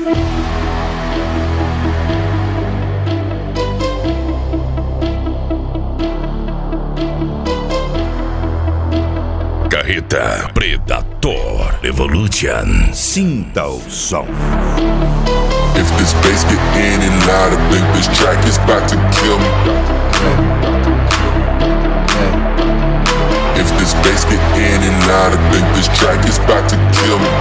Carreta Predator Evolution. Sinta o som. If this bass get in and loud, I think this track is about to kill me. If this bass get in and loud, I think this track is about to kill me.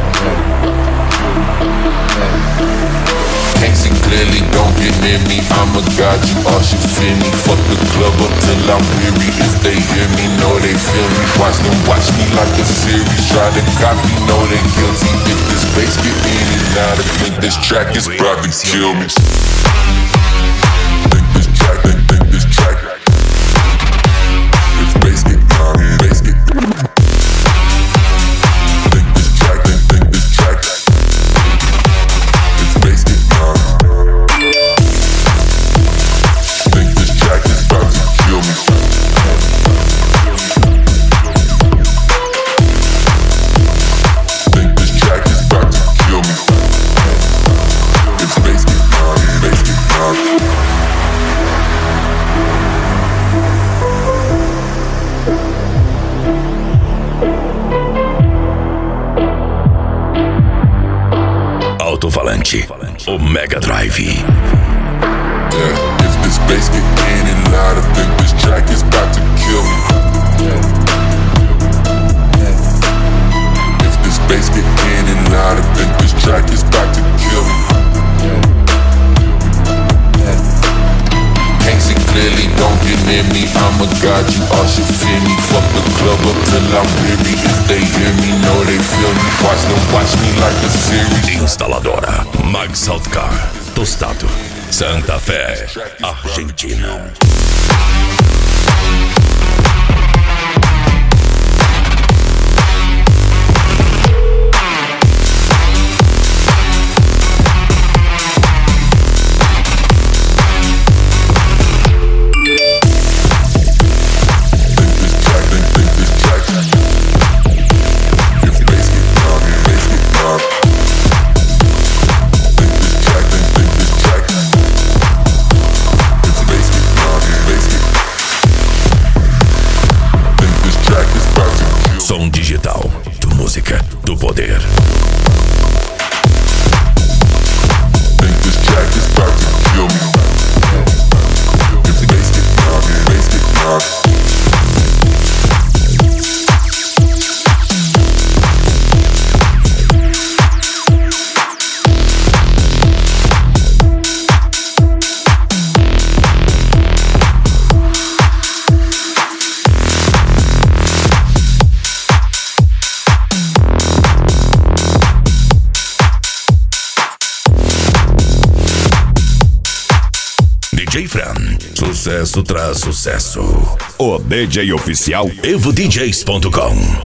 Can't see clearly, don't get near me. I'm a god, you all should fear me. Fuck the club up till I'm weary. If they hear me, know they feel me. Watch them watch me like a series. Try to copy, know they guilty. If this bass get in and out, I think this track is about to kill me. Think this track, think this track. If bass get down, bass get down. Think this track, think this track. If bass get down. Think this track is about to kill me. Think this track is about to kill me. If bass get down, bass get down. Alto-falante Omega Drive. Yeah, if this bass get in and loud, I think this track is about to kill me. If this bass get in and loud, I think this track is about to kill me. Can't see clearly, don't get near me. I'm a god, you all should fear me. Fuck the club up till I'm weary. If they hear me, know they feel me. Watch them watch me like a series. Instaladora Max Outcar Tostado, Santa Fé, Argentina. Som digital, do música, do poder. Think this track is about to kill me. If the bass get down, bass get down. DJ Fran, sucesso tras sucesso. O DJ oficial EvoDJs.com.